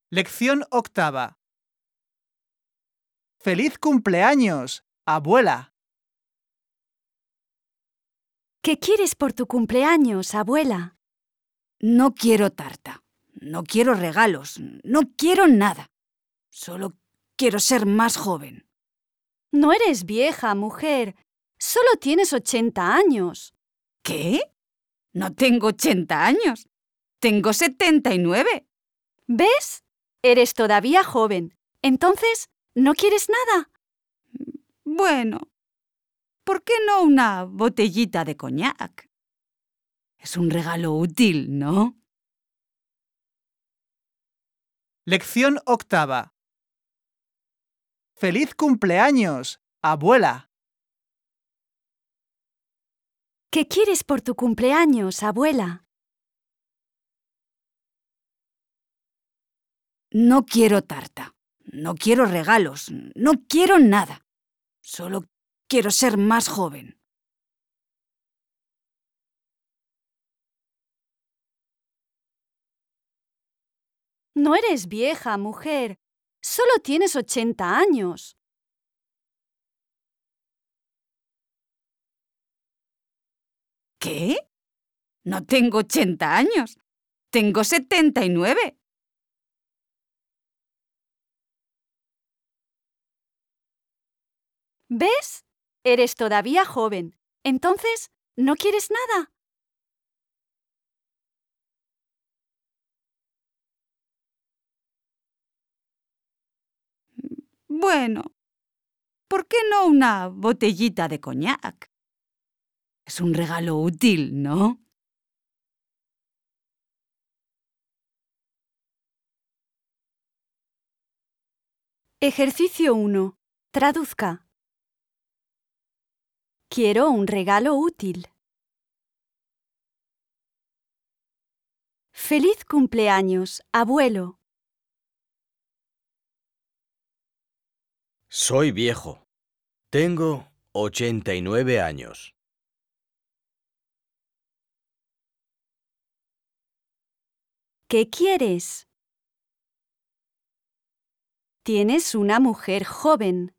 Lección octava. ¡Feliz cumpleaños, abuela! ¿Qué quieres por tu cumpleaños, abuela? No quiero tarta, no quiero regalos, no quiero nada. Solo quiero ser más joven. No eres vieja, mujer. Solo tienes 80 años. ¿Qué? No tengo 80 años. Tengo 79. ¿Ves? Eres todavía joven. Entonces, ¿no quieres nada? Bueno, ¿por qué no una botellita de coñac? Es un regalo útil, ¿no? Lección octava. ¡Feliz cumpleaños, abuela! ¿Qué quieres por tu cumpleaños, abuela? No quiero tarta, no quiero regalos, no quiero nada. Solo quiero ser más joven. No eres vieja, mujer. Solo tienes 80 años. ¿Qué? No tengo 80 años. Tengo 79. ¿Ves? Eres todavía joven. Entonces, ¿no quieres nada? Bueno, ¿por qué no una botellita de coñac? Es un regalo útil, ¿no? Ejercicio 1. Traduzca. Quiero un regalo útil. ¡Feliz cumpleaños, abuelo! Soy viejo. Tengo 89 años. ¿Qué quieres? Tienes una mujer joven.